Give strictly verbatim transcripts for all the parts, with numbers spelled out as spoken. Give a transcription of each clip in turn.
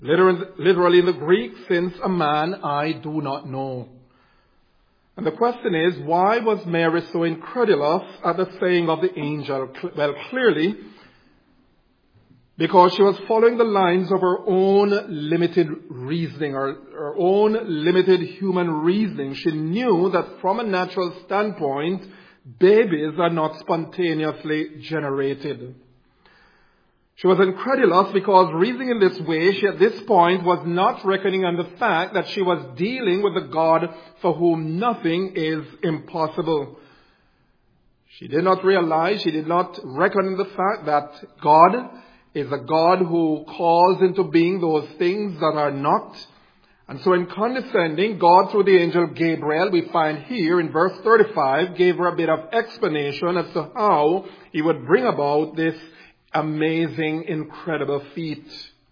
Literally, literally in the Greek, since a man I do not know. And the question is, why was Mary so incredulous at the saying of the angel? Well, clearly, because she was following the lines of her own limited reasoning, or her own limited human reasoning. She knew that from a natural standpoint, babies are not spontaneously generated. She was incredulous because reasoning in this way, she at this point was not reckoning on the fact that she was dealing with a God for whom nothing is impossible. She did not realize, she did not reckon on the fact that God is a God who calls into being those things that are not. And so in condescending, God through the angel Gabriel, we find here in verse thirty-five, gave her a bit of explanation as to how he would bring about this amazing, incredible feat.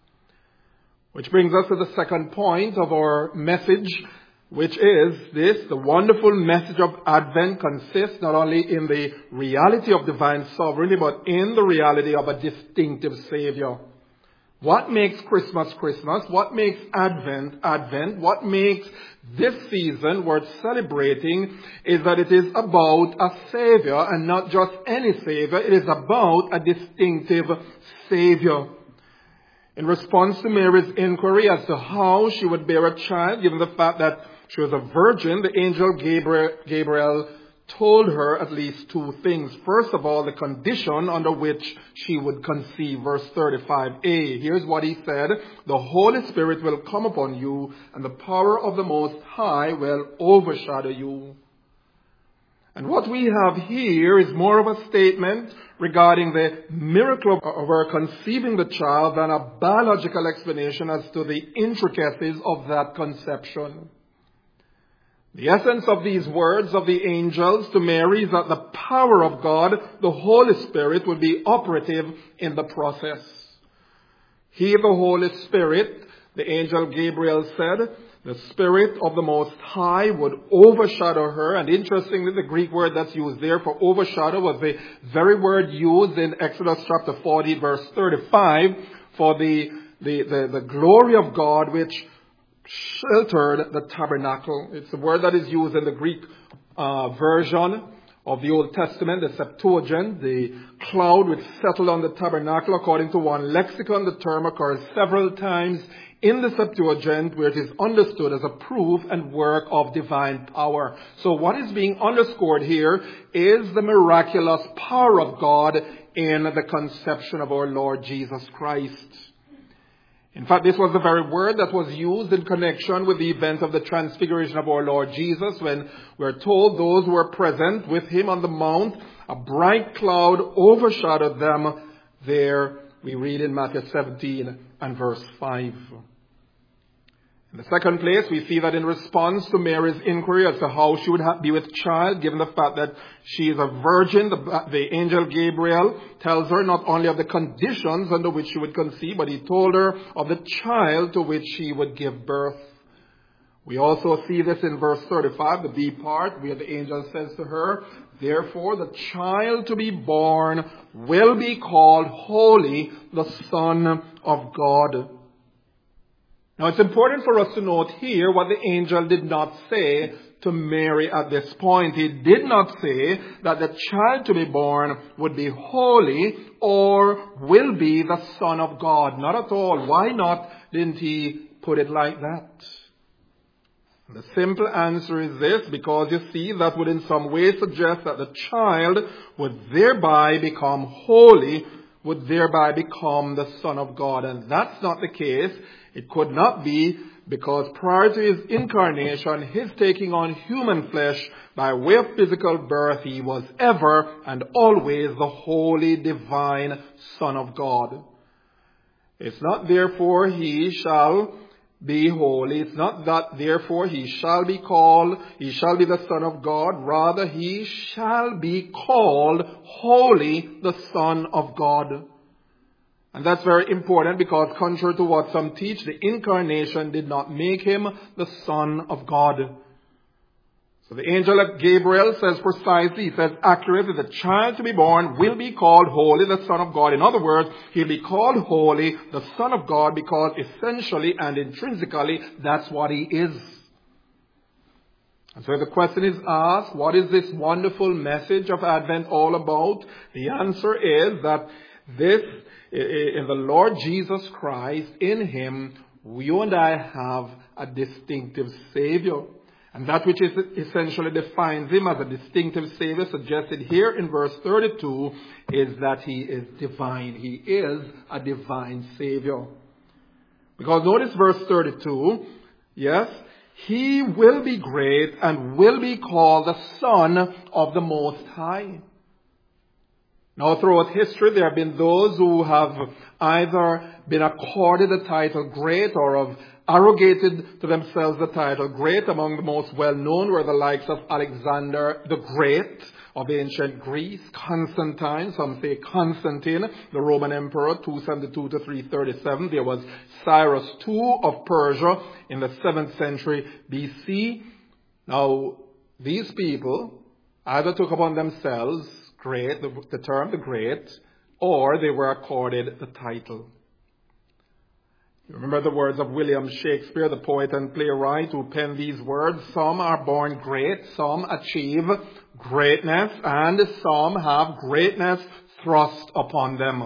Which brings us to the second point of our message, which is this: the wonderful message of Advent consists not only in the reality of divine sovereignty, but in the reality of a distinctive Savior. What makes Christmas Christmas? What makes Advent Advent? What makes this season worth celebrating is that it is about a Savior, and not just any Savior. It is about a distinctive Savior. In response to Mary's inquiry as to how she would bear a child, given the fact that she was a virgin, the angel Gabriel, Gabriel told her at least two things. First of all, the condition under which she would conceive. Verse thirty-five a. Here's what he said: the Holy Spirit will come upon you, and the power of the Most High will overshadow you. And what we have here is more of a statement regarding the miracle of her conceiving the child than a biological explanation as to the intricacies of that conception. The essence of these words of the angels to Mary is that the power of God, the Holy Spirit, will be operative in the process. He, the Holy Spirit, the angel Gabriel said, the Spirit of the Most High would overshadow her. And interestingly, the Greek word that's used there for overshadow was the very word used in Exodus chapter forty, verse thirty-five, for the, the, the, the glory of God which sheltered the tabernacle. It's a word that is used in the Greek uh, version of the Old Testament, the Septuagint. The cloud which settled on the tabernacle, according to one lexicon, the term occurs several times in the Septuagint, where it is understood as a proof and work of divine power. So what is being underscored here is the miraculous power of God in the conception of our Lord Jesus Christ. In fact, this was the very word that was used in connection with the event of the transfiguration of our Lord Jesus, when we're told those who were present with him on the mount, a bright cloud overshadowed them. There we read in Matthew seventeen and verse five. In the second place, we see that in response to Mary's inquiry as to how she would be with child, given the fact that she is a virgin, the, the angel Gabriel tells her not only of the conditions under which she would conceive, but he told her of the child to which she would give birth. We also see this in verse thirty-five, the B part, where the angel says to her, therefore the child to be born will be called Holy, the Son of God. Now, it's important for us to note here what the angel did not say to Mary at this point. He did not say that the child to be born would be holy or will be the Son of God. Not at all. Why not didn't he put it like that? The simple answer is this: because you see, that would in some way suggest that the child would thereby become holy, would thereby become the Son of God. And that's not the case. It could not be, because prior to his incarnation, his taking on human flesh by way of physical birth, he was ever and always the holy, divine Son of God. It's not therefore he shall be holy. It's not that therefore he shall be called, he shall be the Son of God. Rather, he shall be called holy, the Son of God. And that's very important, because contrary to what some teach, the incarnation did not make him the Son of God. So the angel Gabriel says precisely, he says accurately, the child to be born will be called holy, the Son of God. In other words, he'll be called holy, the Son of God, because essentially and intrinsically, that's what he is. And so the question is asked, what is this wonderful message of Advent all about? The answer is that this, in the Lord Jesus Christ, in him, you and I have a distinctive Savior. And that which is essentially defines him as a distinctive Savior, suggested here in verse thirty-two, is that he is divine. He is a divine Savior. Because notice verse thirty-two, yes, he will be great and will be called the Son of the Most High. Now throughout history there have been those who have either been accorded the title great or have arrogated to themselves the title great. Among the most well-known were the likes of Alexander the Great of ancient Greece, Constantine, some say Constantine, the Roman Emperor, two seventy-two to three thirty-seven. There was Cyrus the Second of Persia in the seventh century B C. Now, these people either took upon themselves great, the, the term the great, or they were accorded the title. You remember the words of William Shakespeare, the poet and playwright, who penned these words: some are born great, some achieve greatness, and some have greatness thrust upon them.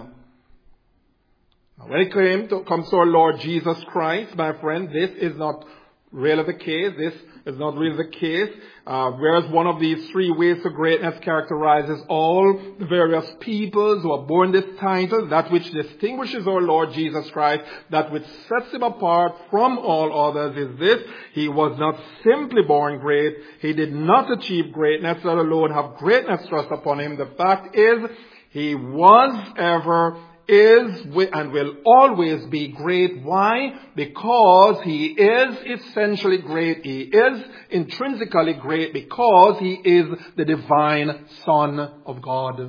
Now, when it came to, comes to our Lord Jesus Christ, my friend, this is not really the case. This is not really the case. Uh, whereas one of these three ways to greatness characterizes all the various peoples who are born this title, that which distinguishes our Lord Jesus Christ, that which sets him apart from all others is this: he was not simply born great. He did not achieve greatness, let alone have greatness thrust upon him. The fact is, he was ever, is, and will always be great. Why? Because he is essentially great. He is intrinsically great because he is the divine Son of God.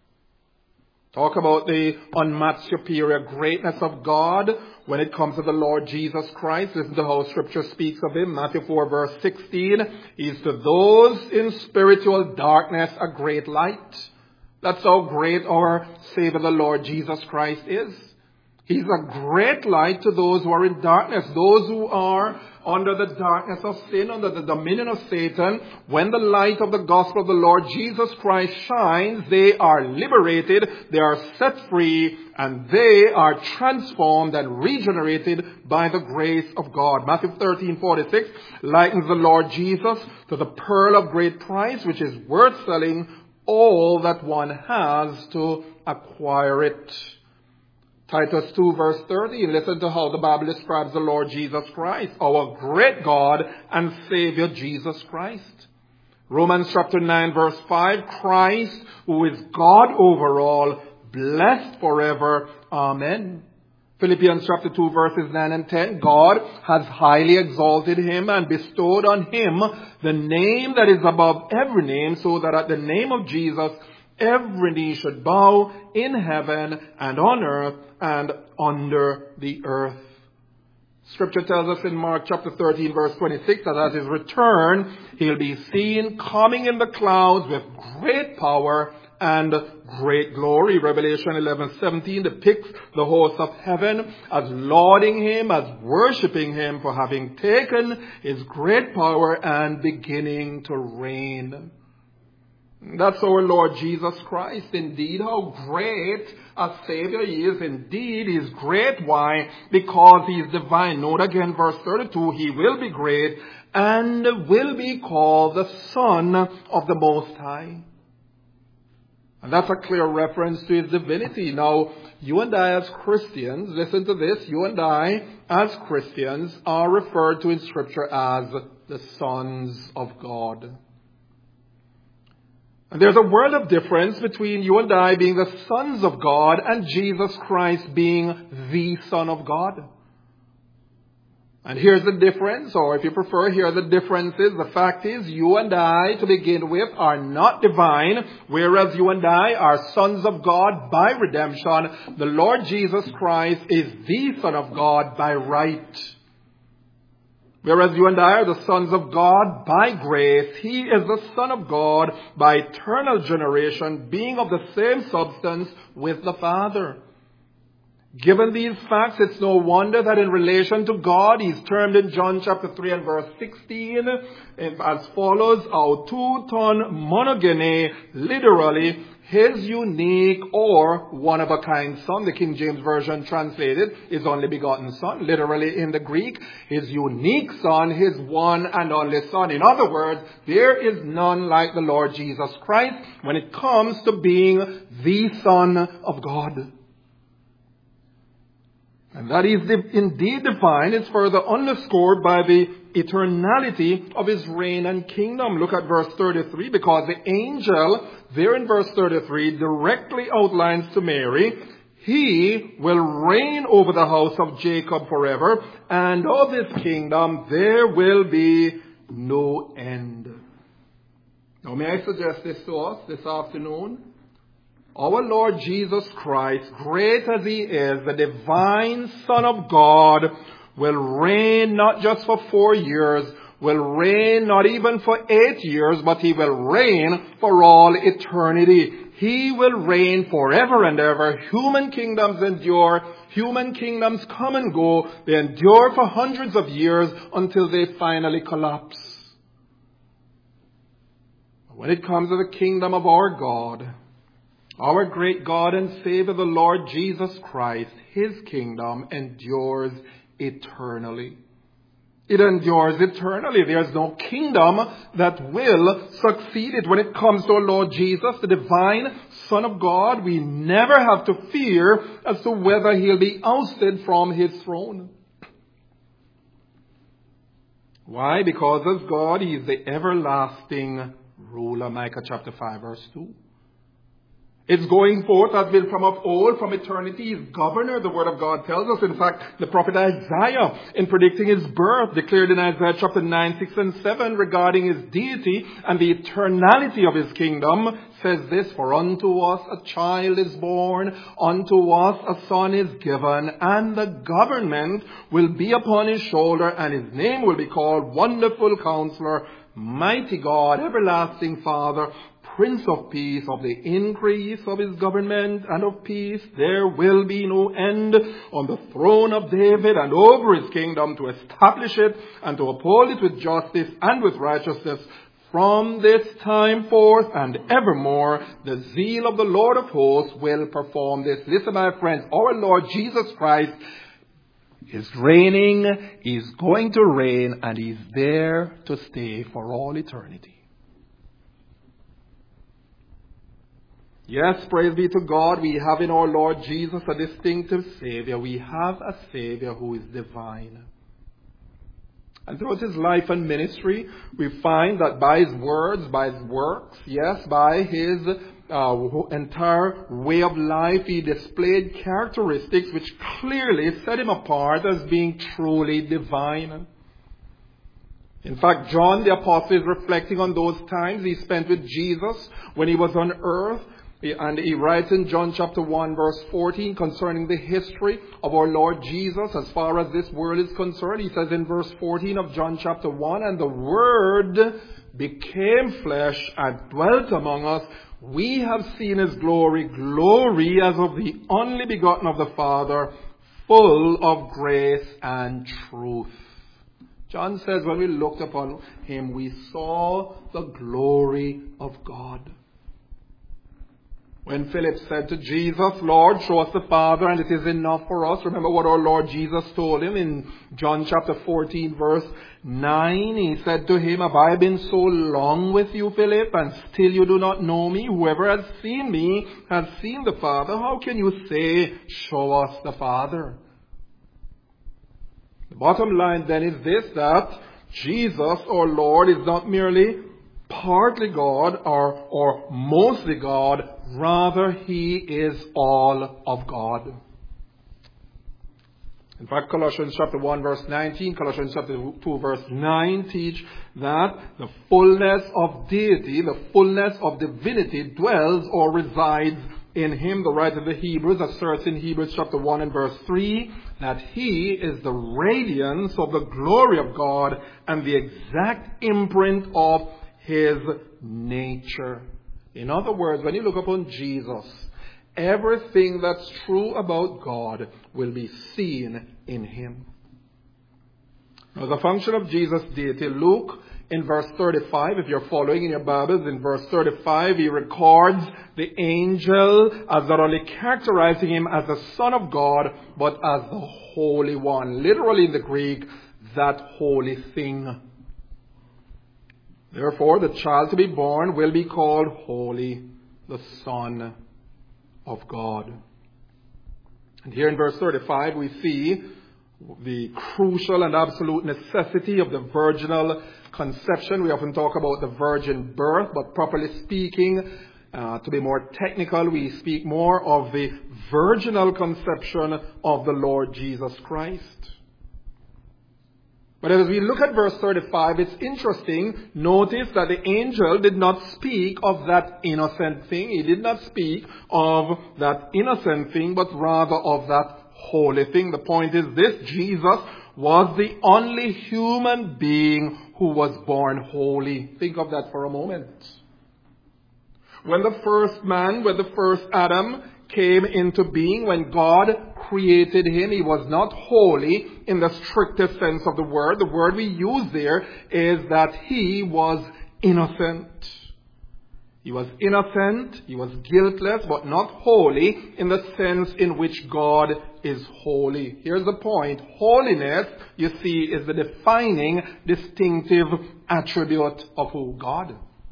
Talk about the unmatched superior greatness of God when it comes to the Lord Jesus Christ. Listen to how Scripture speaks of him. Matthew four verse sixteen. He is to those in spiritual darkness a great light. That's how great our Savior, the Lord Jesus Christ, is. He's a great light to those who are in darkness, those who are under the darkness of sin, under the dominion of Satan. When the light of the gospel of the Lord Jesus Christ shines, they are liberated, they are set free, and they are transformed and regenerated by the grace of God. Matthew thirteen forty-six likens the Lord Jesus to the pearl of great price, which is worth selling all that one has to acquire it. Titus two verse thirty, listen to how the Bible describes the Lord Jesus Christ, our great God and Savior Jesus Christ. Romans chapter nine verse five, Christ, who is God over all, blessed forever. Amen. Philippians chapter two verses nine and ten, God has highly exalted him and bestowed on him the name that is above every name, so that at the name of Jesus every knee should bow in heaven and on earth and under the earth. Scripture tells us in Mark chapter thirteen verse twenty-six that at his return he'll be seen coming in the clouds with great power and great glory. Revelation eleven seventeen depicts the host of heaven as lauding him, as worshipping him for having taken his great power and beginning to reign. That's our Lord Jesus Christ. Indeed, how great a Savior he is. Indeed, he is great. Why? Because he is divine. Note again verse thirty-two, he will be great and will be called the Son of the Most High. And that's a clear reference to his divinity. Now, you and I as Christians, listen to this, you and I as Christians are referred to in Scripture as the sons of God. And there's a world of difference between you and I being the sons of God and Jesus Christ being the Son of God. And here's the difference, or if you prefer, here are the differences. The fact is, you and I, to begin with, are not divine, whereas you and I are sons of God by redemption. The Lord Jesus Christ is the Son of God by right. Whereas you and I are the sons of God by grace, he is the Son of God by eternal generation, being of the same substance with the Father. Given these facts, it's no wonder that in relation to God, he's termed in John chapter three and verse sixteen as follows: aututon monogene, literally, his unique or one-of-a-kind Son. The King James Version translated his only begotten Son. Literally in the Greek, his unique Son, his one and only Son. In other words, there is none like the Lord Jesus Christ when it comes to being the Son of God. And that is indeed divine. It's further underscored by the eternality of his reign and kingdom. Look at verse thirty-three, because the angel there in verse thirty-three directly outlines to Mary, he will reign over the house of Jacob forever, and of his kingdom there will be no end. Now may I suggest this to us this afternoon? Our Lord Jesus Christ, great as he is, the divine Son of God, will reign not just for four years, will reign not even for eight years, but he will reign for all eternity. He will reign forever and ever. Human kingdoms endure. Human kingdoms come and go. They endure for hundreds of years until they finally collapse. When it comes to the kingdom of our God, our great God and Savior, the Lord Jesus Christ, his kingdom endures eternally. It endures eternally. There's no kingdom that will succeed it. When it comes to our Lord Jesus, the divine Son of God, we never have to fear as to whether he'll be ousted from his throne. Why? Because as God, he is the everlasting ruler. Micah chapter five verse two. It's going forth as been from of old, from eternity. He's governor, the word of God tells us. In fact, the prophet Isaiah, in predicting his birth, declared in Isaiah chapter nine, six and seven regarding his deity and the eternality of his kingdom, says this: for unto us a child is born, unto us a son is given, and the government will be upon his shoulder, and his name will be called Wonderful Counselor, Mighty God, Everlasting Father, Prince of Peace. Of the increase of his government and of peace there will be no end, on the throne of David and over his kingdom, to establish it and to uphold it with justice and with righteousness from this time forth and evermore. The zeal of the Lord of hosts will perform this. Listen, my friends, our Lord Jesus Christ is reigning, is going to reign, and he's there to stay for all eternity. Yes, praise be to God, we have in our Lord Jesus a distinctive Savior. We have a Savior who is divine. And throughout his life and ministry, we find that by his words, by his works, yes, by his uh, entire way of life, he displayed characteristics which clearly set him apart as being truly divine. In fact, John the Apostle is reflecting on those times he spent with Jesus when he was on earth. And he writes in John chapter one verse fourteen concerning the history of our Lord Jesus as far as this world is concerned. He says in verse fourteen of John chapter one, and the Word became flesh and dwelt among us. We have seen his glory, glory as of the only begotten of the Father, full of grace and truth. John says when we looked upon him, we saw the glory of God. When Philip said to Jesus, Lord, show us the Father, and it is enough for us. Remember what our Lord Jesus told him in John chapter fourteen, verse nine. He said to him, have I been so long with you, Philip, and still you do not know me? Whoever has seen me has seen the Father. How can you say, show us the Father? The bottom line then is this, that Jesus, our Lord, is not merely partly God or, or mostly God. Rather, he is all of God. In fact, Colossians chapter one verse nineteen, Colossians chapter two verse nine teach that the fullness of deity, the fullness of divinity dwells or resides in him. The writer of the Hebrews asserts in Hebrews chapter one and verse three that he is the radiance of the glory of God and the exact imprint of his nature. In other words, when you look upon Jesus, everything that's true about God will be seen in him. Now, the function of Jesus' deity, Luke in verse thirty-five, if you're following in your Bibles, in verse thirty-five, he records the angel as not only characterizing him as the Son of God, but as the Holy One. Literally in the Greek, that holy thing. Therefore, the child to be born will be called Holy, the Son of God. And here in verse thirty-five, we see the crucial and absolute necessity of the virginal conception. We often talk about the virgin birth, but properly speaking, uh, to be more technical, we speak more of the virginal conception of the Lord Jesus Christ. But as we look at verse thirty-five, it's interesting. Notice that the angel did not speak of that innocent thing. He did not speak of that innocent thing, but rather of that holy thing. The point is this: Jesus was the only human being who was born holy. Think of that for a moment. When the first man, when the first Adam came into being, when God created him, he was not holy in the strictest sense of the word. The word we use there is that he was innocent. He was innocent, he was guiltless, but not holy in the sense in which God is holy. Here's the point. Holiness, you see, is the defining, distinctive attribute of who God is.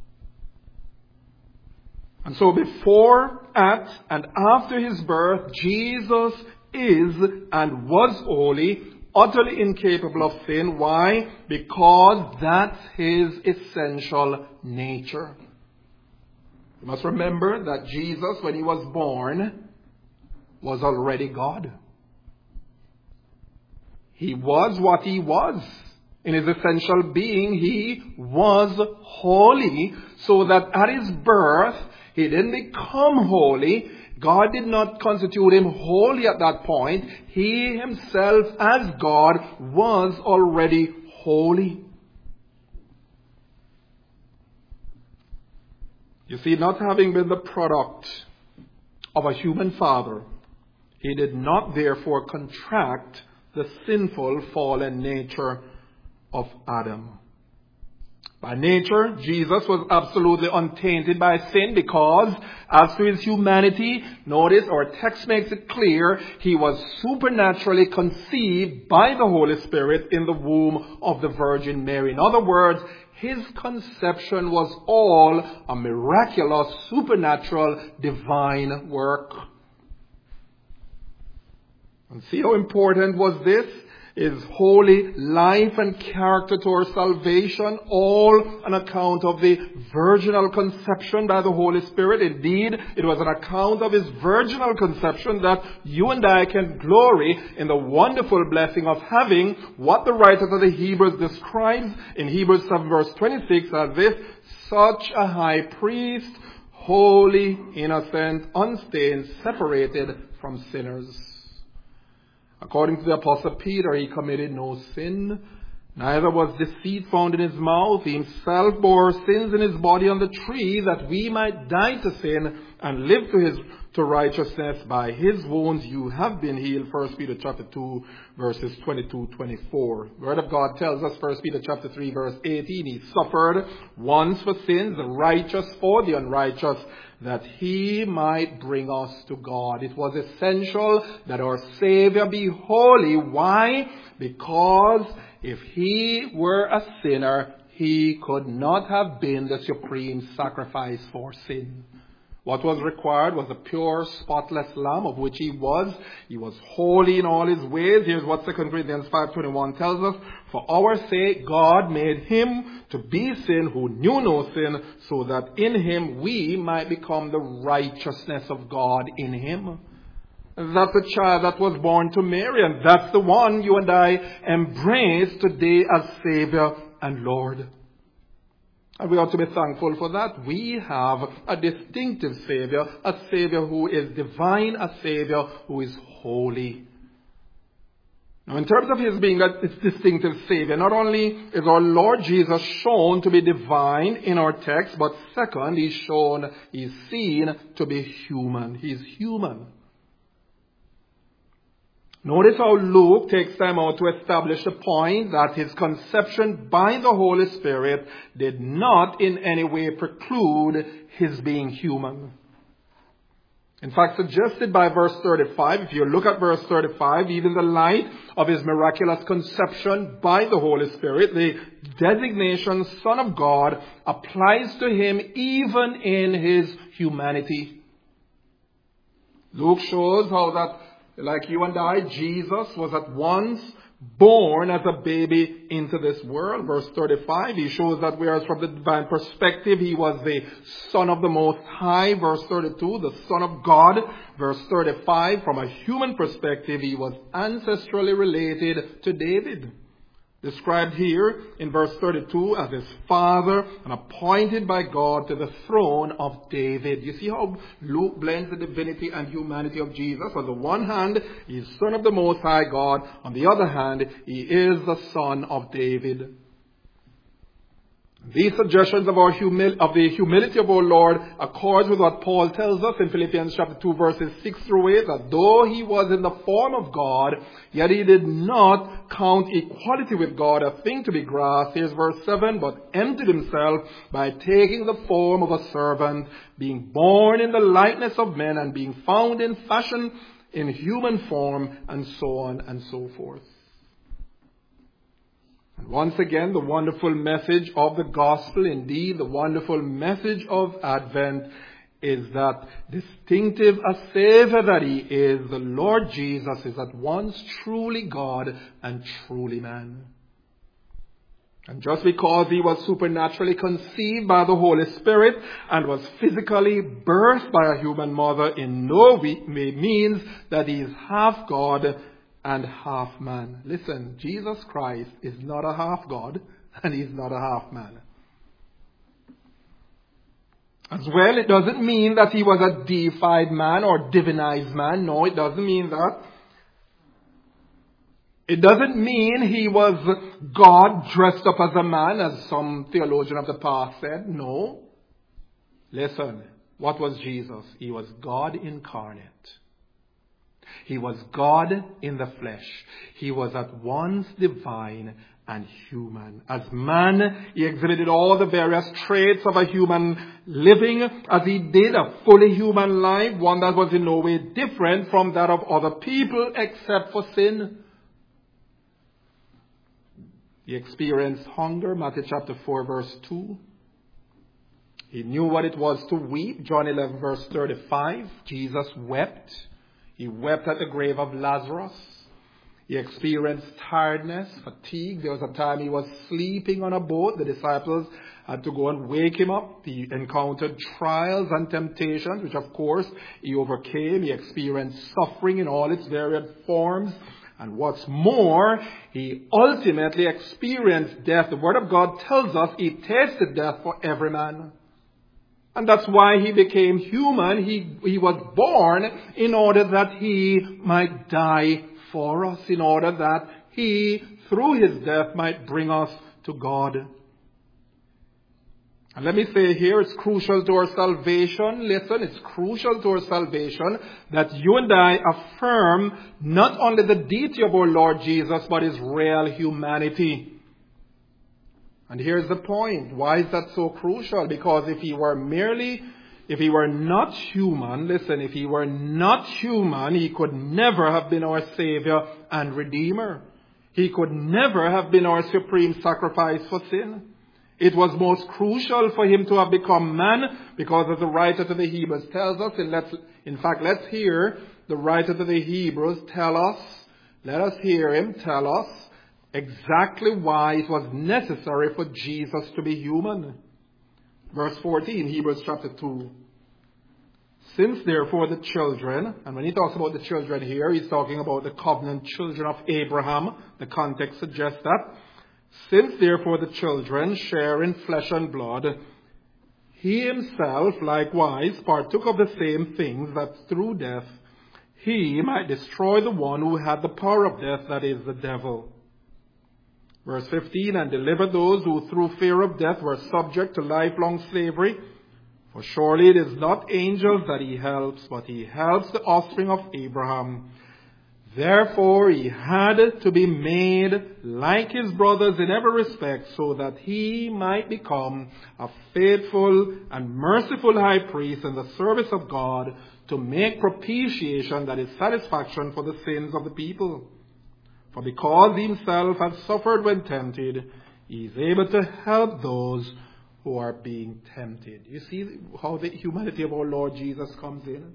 And so before, at, and after his birth, Jesus is and was holy, utterly incapable of sin. Why? Because that's his essential nature. You must remember that Jesus, when he was born, was already God. He was what he was. In his essential being, he was holy, so that at his birth, he didn't become holy. God did not constitute him holy at that point. He himself, as God, was already holy. You see, not having been the product of a human father, he did not therefore contract the sinful, fallen nature of Adam. By nature, Jesus was absolutely untainted by sin because, as to his humanity, notice our text makes it clear, he was supernaturally conceived by the Holy Spirit in the womb of the Virgin Mary. In other words, his conception was all a miraculous, supernatural, divine work. And see how important was this? His holy life and character to our salvation, all on account of the virginal conception by the Holy Spirit. Indeed, it was on account of his virginal conception that you and I can glory in the wonderful blessing of having what the writer of the Hebrews describes in Hebrews seven verse twenty-six as this: such a high priest, holy, innocent, unstained, separated from sinners. According to the Apostle Peter, he committed no sin, neither was deceit found in his mouth. He himself bore sins in his body on the tree, that we might die to sin and live to his to righteousness. By his wounds you have been healed. First Peter chapter two, verses twenty-two to twenty-four. The Word of God tells us, First Peter chapter three, verse eighteen, he suffered once for sins, the righteous for the unrighteous, that he might bring us to God. It was essential that our Savior be holy. Why? Because if he were a sinner, he could not have been the supreme sacrifice for sin. What was required was a pure, spotless lamb, of which he was. He was holy in all his ways. Here's what Second Corinthians five twenty-one tells us. For our sake, God made him to be sin who knew no sin, so that in him we might become the righteousness of God in him. That's the child that was born to Mary, and that's the one you and I embrace today as Savior and Lord. And we ought to be thankful for that. We have a distinctive Savior, a Savior who is divine, a Savior who is holy. Now, in terms of his being a distinctive Savior, not only is our Lord Jesus shown to be divine in our text, but second, he's shown, he's seen to be human. He's human. Notice how Luke takes time out to establish the point that his conception by the Holy Spirit did not in any way preclude his being human. In fact, suggested by verse thirty-five, if you look at verse thirty-five, even in the light of his miraculous conception by the Holy Spirit, the designation Son of God applies to him even in his humanity. Luke shows how that, like you and I, Jesus was at once born as a baby into this world. Verse thirty-five, he shows that whereas from the divine perspective, he was the Son of the Most High. Verse thirty-two, the Son of God. Verse thirty-five, from a human perspective, he was ancestrally related to David. Described here in verse thirty-two as his father and appointed by God to the throne of David. You see how Luke blends the divinity and humanity of Jesus. On the one hand, he is Son of the Most High God. On the other hand, he is the Son of David. These suggestions of, our humil- of the humility of our Lord accords with what Paul tells us in Philippians chapter two verses six through eight, that though he was in the form of God, yet he did not count equality with God a thing to be grasped. Here's verse seven, but emptied himself by taking the form of a servant, being born in the likeness of men, and being found in fashion in human form, and so on and so forth. And once again, the wonderful message of the gospel, indeed the wonderful message of Advent, is that distinctive a Savior that he is, the Lord Jesus is at once truly God and truly man. And just because he was supernaturally conceived by the Holy Spirit and was physically birthed by a human mother in no way means that he is half God and half man. Listen, Jesus Christ is not a half God and he's not a half man. As well, it doesn't mean that he was a deified man or divinized man. No, it doesn't mean that. It doesn't mean he was God dressed up as a man, as some theologian of the past said. No. Listen, what was Jesus? He was God incarnate. He was God in the flesh. He was at once divine and human. As man, he exhibited all the various traits of a human living as he did a fully human life, one that was in no way different from that of other people except for sin. He experienced hunger, Matthew chapter four verse two. He knew what it was to weep, John eleven verse thirty-five. Jesus wept. He wept at the grave of Lazarus. He experienced tiredness, fatigue. There was a time he was sleeping on a boat. The disciples had to go and wake him up. He encountered trials and temptations, which of course he overcame. He experienced suffering in all its varied forms. And what's more, he ultimately experienced death. The Word of God tells us he tasted death for every man. And that's why he became human. He, he was born in order that he might die for us, in order that he, through his death, might bring us to God. And let me say here, it's crucial to our salvation. Listen, it's crucial to our salvation that you and I affirm not only the deity of our Lord Jesus, but his real humanity. And here's the point. Why is that so crucial? Because if he were merely, if he were not human, listen, if he were not human, he could never have been our Savior and Redeemer. He could never have been our supreme sacrifice for sin. It was most crucial for him to have become man, because as the writer to the Hebrews tells us, and let's, in fact, let's hear the writer to the Hebrews tell us, let us hear him tell us exactly why it was necessary for Jesus to be human. Verse fourteen, Hebrews chapter two. Since therefore the children, and when he talks about the children here, he's talking about the covenant children of Abraham. The context suggests that. Since therefore the children share in flesh and blood, he himself likewise partook of the same things, that through death he might destroy the one who had the power of death, that is, the devil. Verse fifteen, and deliver those who through fear of death were subject to lifelong slavery. For surely it is not angels that he helps, but he helps the offspring of Abraham. Therefore he had to be made like his brothers in every respect, so that he might become a faithful and merciful high priest in the service of God, to make propitiation, that is, satisfaction for the sins of the people. For because he himself has suffered when tempted, he is able to help those who are being tempted. You see how the humanity of our Lord Jesus comes in?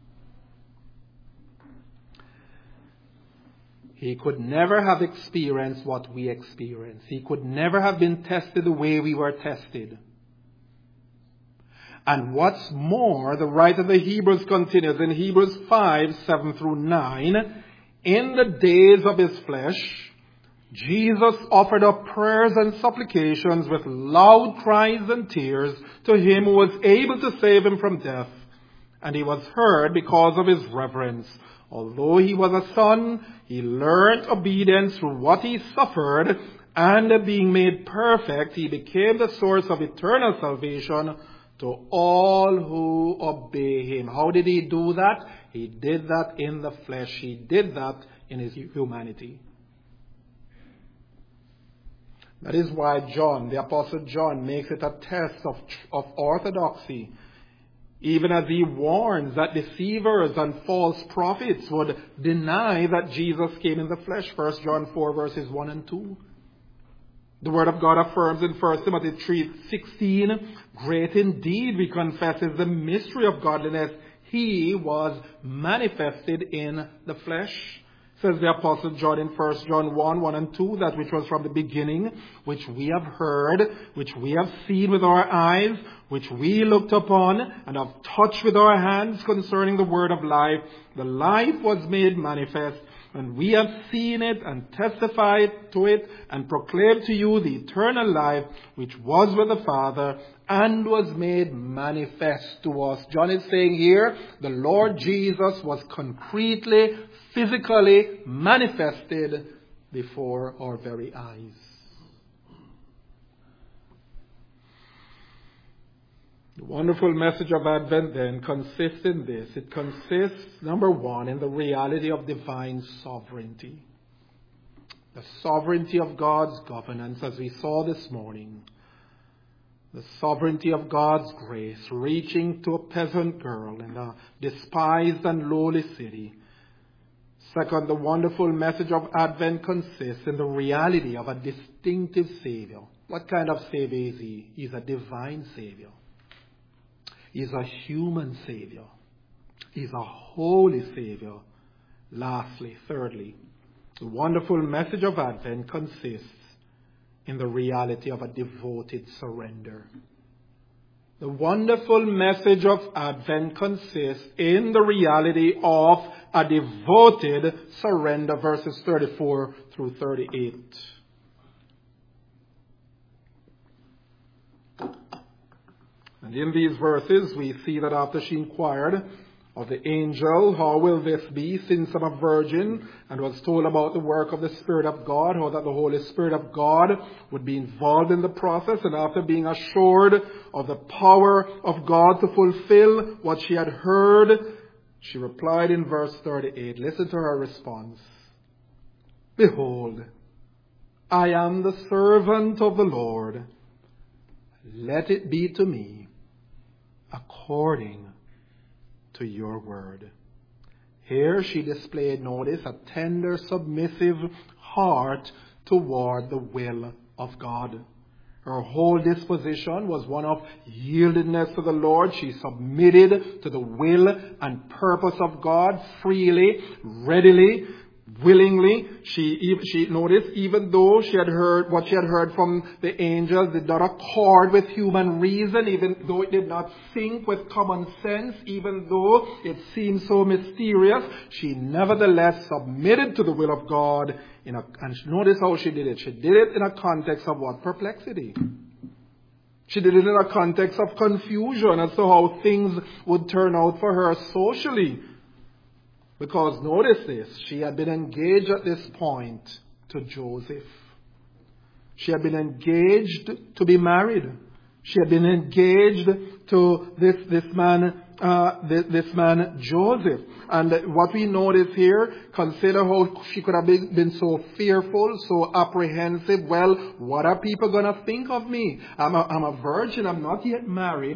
He could never have experienced what we experienced. He could never have been tested the way we were tested. And what's more, the writer of the Hebrews continues in Hebrews five, seven through nine, in the days of his flesh, Jesus offered up prayers and supplications with loud cries and tears to him who was able to save him from death. And he was heard because of his reverence. Although he was a son, he learned obedience through what he suffered, and being made perfect, he became the source of eternal salvation to all who obey him. How did he do that? He did that in the flesh. He did that in his humanity. That is why John, the Apostle John, makes it a test of, of orthodoxy, even as he warns that deceivers and false prophets would deny that Jesus came in the flesh. First John four, verses one and two. The Word of God affirms in First Timothy three sixteen, great indeed, we confess, is the mystery of godliness. He was manifested in the flesh. Says the Apostle John in First John one, one and two, that which was from the beginning, which we have heard, which we have seen with our eyes, which we looked upon and have touched with our hands concerning the word of life. The life was made manifest, and we have seen it and testified to it and proclaimed to you the eternal life which was with the Father and was made manifest to us. John is saying here, the Lord Jesus was concretely, physically manifested before our very eyes. The wonderful message of Advent then consists in this. It consists, number one, in the reality of divine sovereignty. The sovereignty of God's governance, as we saw this morning. The sovereignty of God's grace, reaching to a peasant girl in a despised and lowly city. Second, the wonderful message of Advent consists in the reality of a distinctive Savior. What kind of Savior is he? He's a divine Savior. He's a human Savior. He's a holy Savior. Lastly, thirdly, the wonderful message of Advent consists in the reality of a devoted surrender. The wonderful message of Advent consists in the reality of a devoted surrender, verses thirty-four through thirty-eight. And in these verses, we see that after she inquired of the angel, how will this be, since I'm a virgin, and was told about the work of the Spirit of God, how that the Holy Spirit of God would be involved in the process, and after being assured of the power of God to fulfill what she had heard, she replied in verse thirty-eight. Listen to her response. Behold, I am the servant of the Lord. Let it be to me according to your word. Here she displayed, notice, a tender, submissive heart toward the will of God. Her whole disposition was one of yieldedness to the Lord. She submitted to the will and purpose of God freely, readily, Willingly, she, she noticed, even though she had heard what she had heard from the angels did not accord with human reason, even though it did not sync with common sense, even though it seemed so mysterious, she nevertheless submitted to the will of God. In a, and notice how she did it. She did it in a context of what? Perplexity. She did it in a context of confusion as to how things would turn out for her socially. Because notice this, she had been engaged at this point to Joseph. She had been engaged to be married. She had been engaged to this, this man, uh, this, this man Joseph. And what we notice here, consider how she could have been, been so fearful, so apprehensive. Well, what are people going to think of me? I'm a, I'm a virgin, I'm not yet married.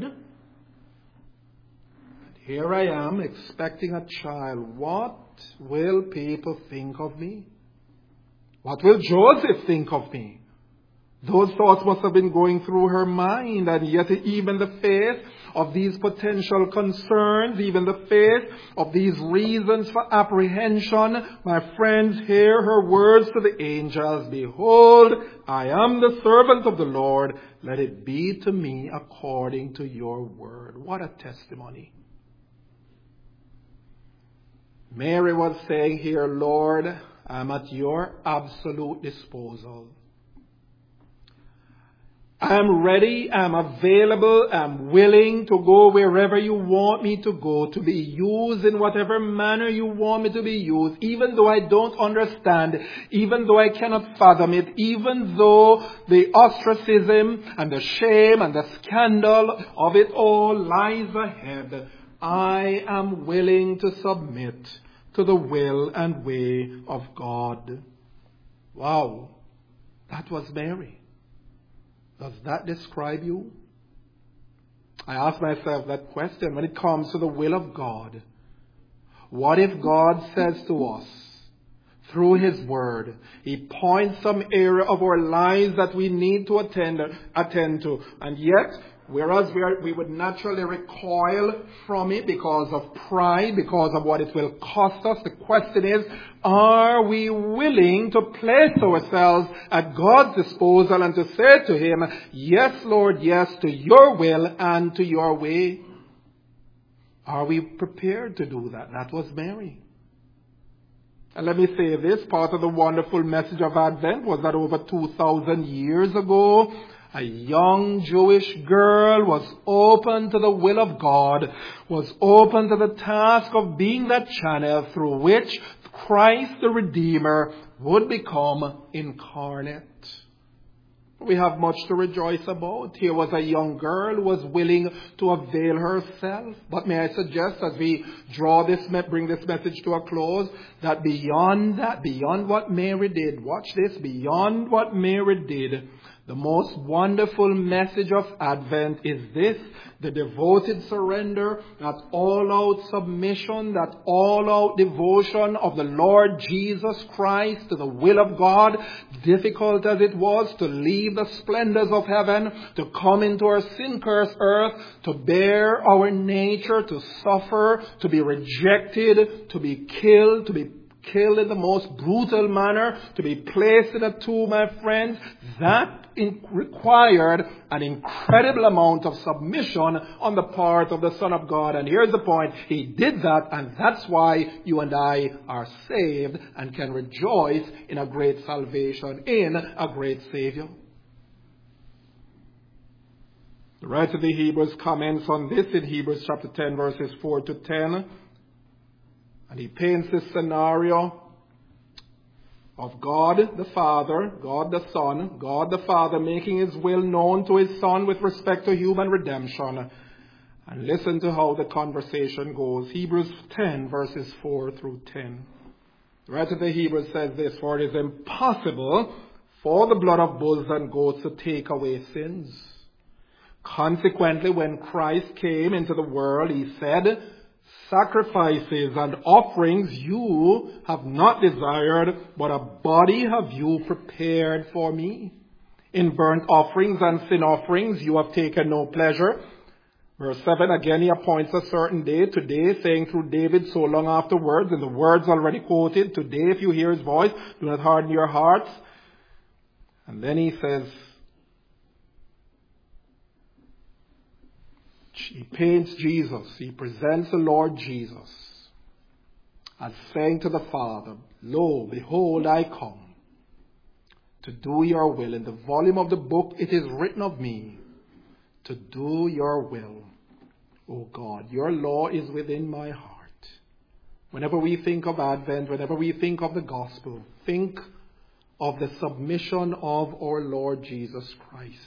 Here I am expecting a child. What will people think of me? What will Joseph think of me? Those thoughts must have been going through her mind, and yet even the face of these potential concerns, even the face of these reasons for apprehension, my friends, hear her words to the angels, behold, I am the servant of the Lord. Let it be to me according to your word. What a testimony. Mary was saying here, Lord, I'm at your absolute disposal. I'm ready, I'm available, I'm willing to go wherever you want me to go, to be used in whatever manner you want me to be used, even though I don't understand, even though I cannot fathom it, even though the ostracism and the shame and the scandal of it all lies ahead. I am willing to submit to the will and way of God. Wow, that was Mary. Does that describe you? I ask myself that question when it comes to the will of God. What if God says to us, through His Word, He points some area of our lives that we need to attend, attend to, and yet, whereas we, are, we would naturally recoil from it because of pride, because of what it will cost us, the question is, are we willing to place ourselves at God's disposal and to say to Him, yes, Lord, yes, to your will and to your way? Are we prepared to do that? That was Mary. And let me say this, part of the wonderful message of Advent was that over two thousand years ago, a young Jewish girl was open to the will of God, was open to the task of being that channel through which Christ the Redeemer would become incarnate. We have much to rejoice about. Here was a young girl who was willing to avail herself. But may I suggest, as we draw this, bring this message to a close, that beyond that, beyond what Mary did, watch this, beyond what Mary did, the most wonderful message of Advent is this: the devoted surrender, that all-out submission, that all-out devotion of the Lord Jesus Christ to the will of God, difficult as it was to leave the splendors of heaven, to come into our sin-cursed earth, to bear our nature, to suffer, to be rejected, to be killed, to be killed in the most brutal manner, to be placed in a tomb, my friends, that in required an incredible amount of submission on the part of the Son of God. And here's the point. He did that, and that's why you and I are saved and can rejoice in a great salvation, in a great Savior. The writer of the Hebrews comments on this in Hebrews chapter ten, verses four to ten. And he paints this scenario of God the Father, God the Son, God the Father making His will known to His Son with respect to human redemption. And listen to how the conversation goes. Hebrews ten, verses four through ten. The writer of the Hebrews says this: for it is impossible for the blood of bulls and goats to take away sins. Consequently, when Christ came into the world, He said, sacrifices and offerings you have not desired, but a body have you prepared for me. In burnt offerings and sin offerings you have taken no pleasure. Verse seven, again he appoints a certain day, today, saying through David so long afterwards, and the words already quoted, today if you hear his voice, do not harden your hearts. And then he says, he paints Jesus, he presents the Lord Jesus as saying to the Father, lo, behold, I come to do your will. In the volume of the book it is written of me, to do your will. O God, your law is within my heart. Whenever we think of Advent, whenever we think of the gospel, think of the submission of our Lord Jesus Christ.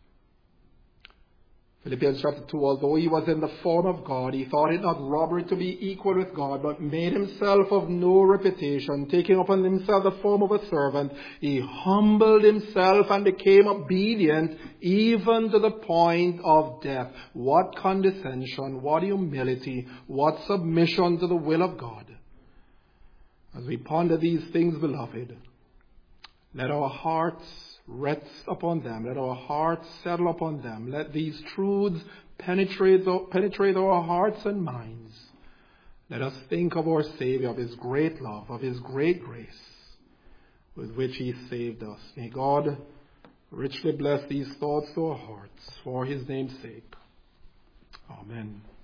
Philippians chapter two, although he was in the form of God, he thought it not robbery to be equal with God, but made himself of no reputation, taking upon himself the form of a servant. He humbled himself and became obedient even to the point of death. What condescension, what humility, what submission to the will of God. As we ponder these things, beloved, let our hearts rest upon them. Let our hearts settle upon them. Let these truths penetrate, penetrate our hearts and minds. Let us think of our Savior, of his great love, of his great grace with which he saved us. May God richly bless these thoughts to our hearts for his name's sake. Amen.